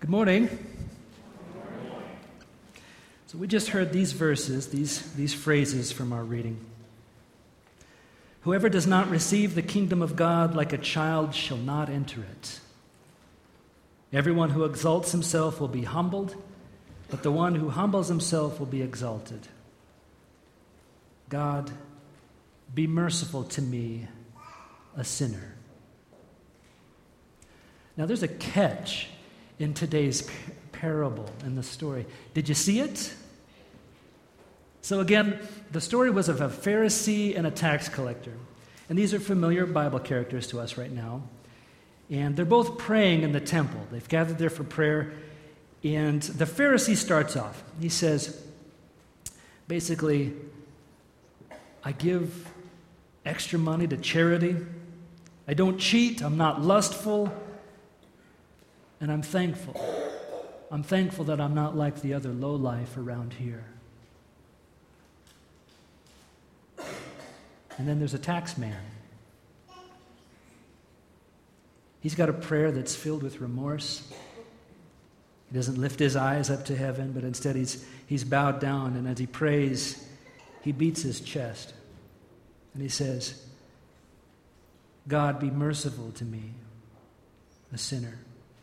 Good morning. So we just heard these verses, these phrases from our reading. Whoever does not receive the kingdom of God like a child shall not enter it. Everyone who exalts himself will be humbled, but the one who humbles himself will be exalted. God, be merciful to me, a sinner. Now there's a catch in today's parable, in the story. Did you see it? So again, the story was of a Pharisee and a tax collector. And these are familiar Bible characters to us right now. And they're both praying in the temple. They've gathered there for prayer. And the Pharisee starts off. He says, basically, I give extra money to charity. I don't cheat. I'm not lustful. And I'm thankful. I'm thankful that I'm not like the other lowlife around here. And then there's a tax man. He's got a prayer that's filled with remorse. He doesn't lift his eyes up to heaven, but instead he's bowed down, and as he prays, he beats his chest. And he says, God, be merciful to me, a sinner.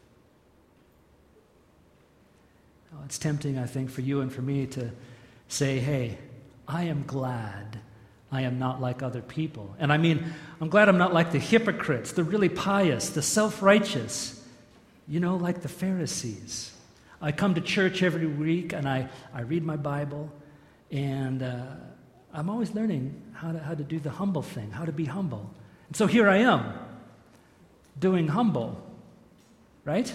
Well, it's tempting, I think, for you and for me to say, hey, I am glad I am not like other people. And I mean, I'm glad I'm not like the hypocrites, the really pious, the self-righteous, like the Pharisees. I come to church every week and I read my Bible, and I'm always learning how to do the humble thing, how to be humble. And so here I am, doing humble, right?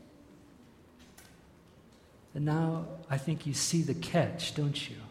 And now I think you see the catch, don't you?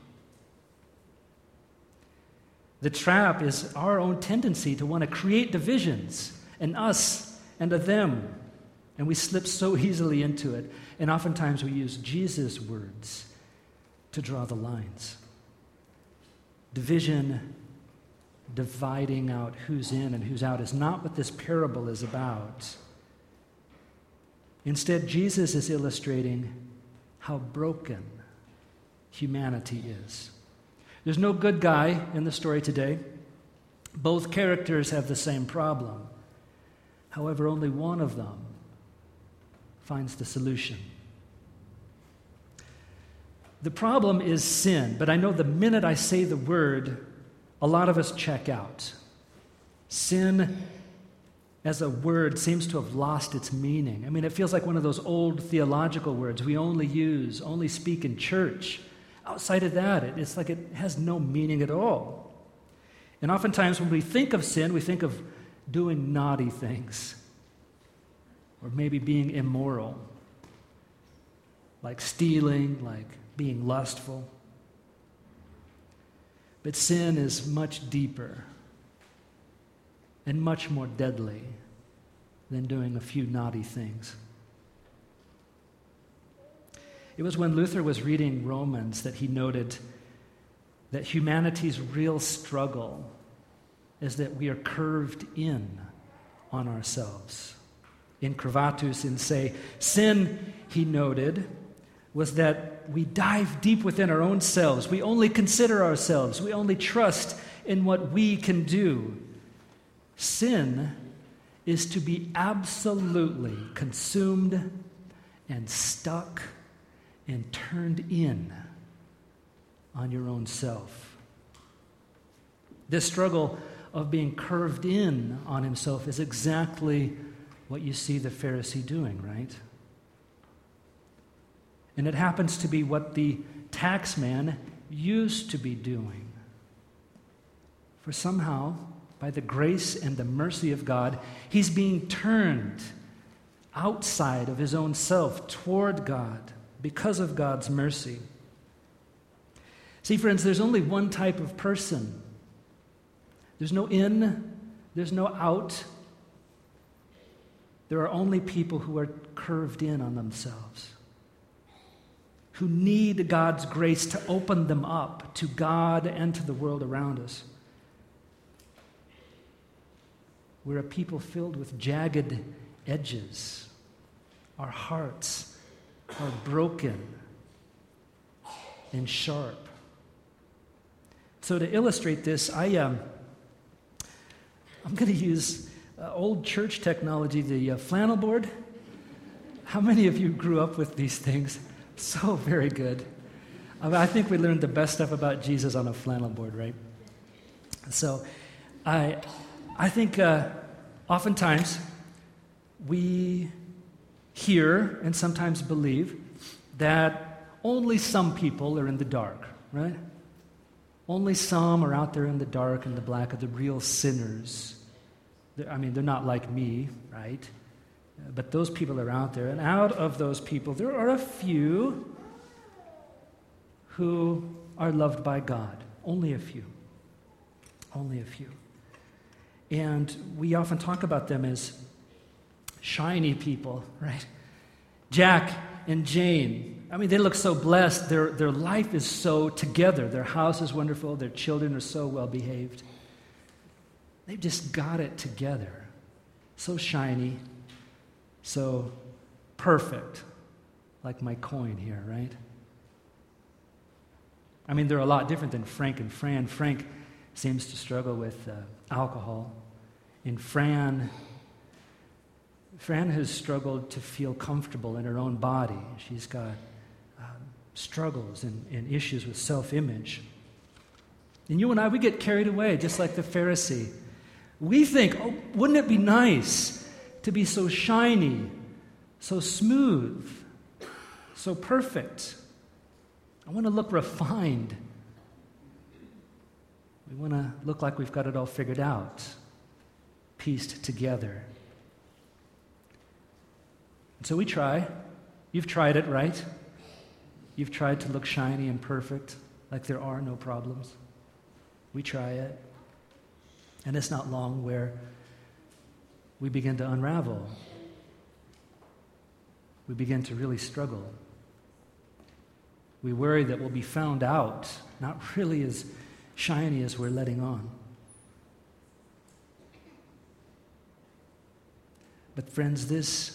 The trap is our own tendency to want to create divisions, an us and a them. And we slip so easily into it. And oftentimes we use Jesus' words to draw the lines. Division, dividing out who's in and who's out, is not what this parable is about. Instead, Jesus is illustrating how broken humanity is. There's no good guy in the story today. Both characters have the same problem. However, only one of them finds the solution. The problem is sin, but I know the minute I say the word, a lot of us check out. Sin as a word seems to have lost its meaning. I mean, it feels like one of those old theological words we only speak in church. Outside of that, it's like it has no meaning at all. And oftentimes when we think of sin, we think of doing naughty things, or maybe being immoral, like stealing, like being lustful. But sin is much deeper and much more deadly than doing a few naughty things. It was when Luther was reading Romans that he noted that humanity's real struggle is that we are curved in on ourselves. In Curvatus, in say, sin, he noted, was that we dive deep within our own selves. We only consider ourselves. We only trust in what we can do. Sin is to be absolutely consumed and stuck and turned in on your own self. This struggle of being curved in on himself is exactly what you see the Pharisee doing, right? And it happens to be what the tax man used to be doing. For somehow, by the grace and the mercy of God, he's being turned outside of his own self toward God because of God's mercy. See, friends, there's only one type of person. There's no in, there's no out. There are only people who are curved in on themselves, who need God's grace to open them up to God and to the world around us. We're a people filled with jagged edges. Our hearts are broken and sharp. So to illustrate this, I'm going to use old church technology, the flannel board. How many of you grew up with these things? So very good. I think we learned the best stuff about Jesus on a flannel board, right? So I think oftentimes we hear and sometimes believe that only some people are in the dark, right? Only some are out there in the dark and the black, are the real sinners. They're not like me, right? But those people are out there. And out of those people, there are a few who are loved by God. Only a few. Only a few. And we often talk about them as shiny people, right? Jack and Jane. They look so blessed. Their life is so together. Their house is wonderful. Their children are so well behaved. They've just got it together. So shiny, so perfect, like my coin here, right? They're a lot different than Frank and Fran. Frank seems to struggle with alcohol. And Fran has struggled to feel comfortable in her own body. She's got struggles and issues with self-image. And you and I, we get carried away, just like the Pharisee. We think, wouldn't it be nice to be so shiny, so smooth, so perfect? I want to look refined. We want to look like we've got it all figured out, pieced together. And so we try. You've tried it, right? You've tried to look shiny and perfect, like there are no problems. We try it. And it's not long where we begin to unravel. We begin to really struggle. We worry that we'll be found out, not really as shiny as we're letting on. But friends, this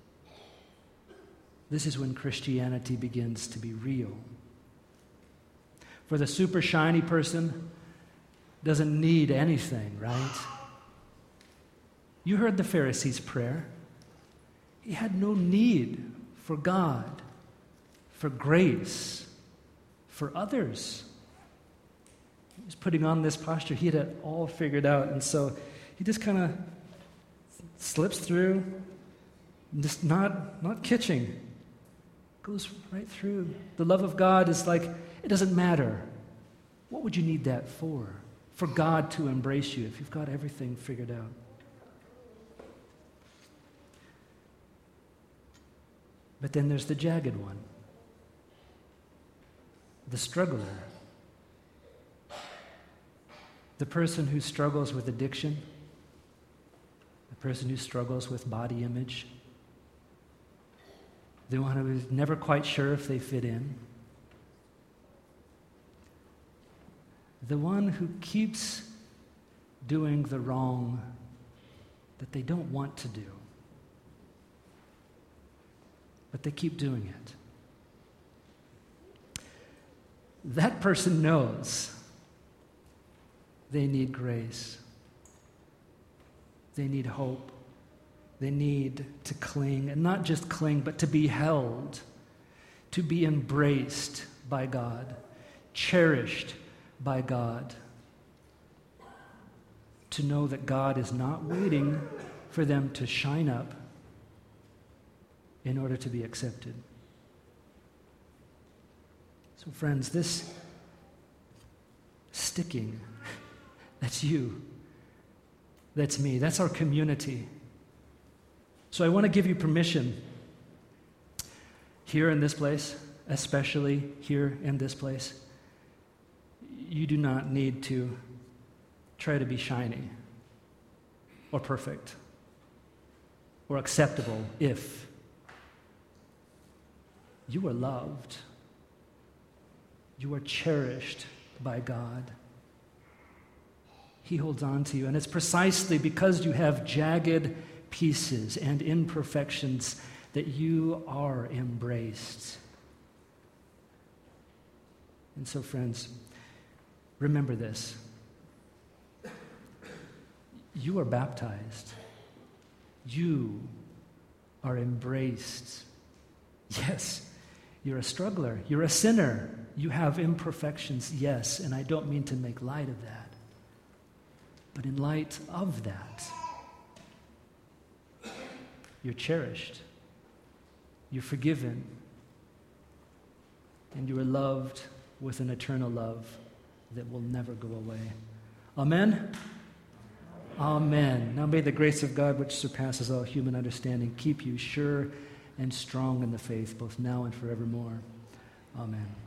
is when Christianity begins to be real. For the super shiny person doesn't need anything, right? You heard the Pharisee's prayer. He had no need for God, for grace, for others. He was putting on this posture. He had it all figured out. And so he just kind of slips through, just not kitsching. Goes right through. The love of God is like, it doesn't matter. What would you need that for? For God to embrace you if you've got everything figured out. But then there's the jagged one. The struggler. The person who struggles with addiction. The person who struggles with body image. The one who is never quite sure if they fit in. The one who keeps doing the wrong that they don't want to do. But they keep doing it. That person knows they need grace. They need hope. They need to cling, and not just cling, but to be held, to be embraced by God, cherished by God, to know that God is not waiting for them to shine up in order to be accepted. So friends, this sticking, that's you, that's me, that's our community. So I want to give you permission here in this place, especially here in this place. You do not need to try to be shiny or perfect or acceptable if you are loved. You are cherished by God. He holds on to you. And it's precisely because you have jagged pieces and imperfections that you are embraced. And so, friends, remember this. You are baptized. You are embraced. Yes, you're a struggler. You're a sinner. You have imperfections, yes, and I don't mean to make light of that. But in light of that, you're cherished. You're forgiven. And you are loved with an eternal love that will never go away. Amen? Amen. Now may the grace of God, which surpasses all human understanding, keep you sure and strong in the faith, both now and forevermore. Amen.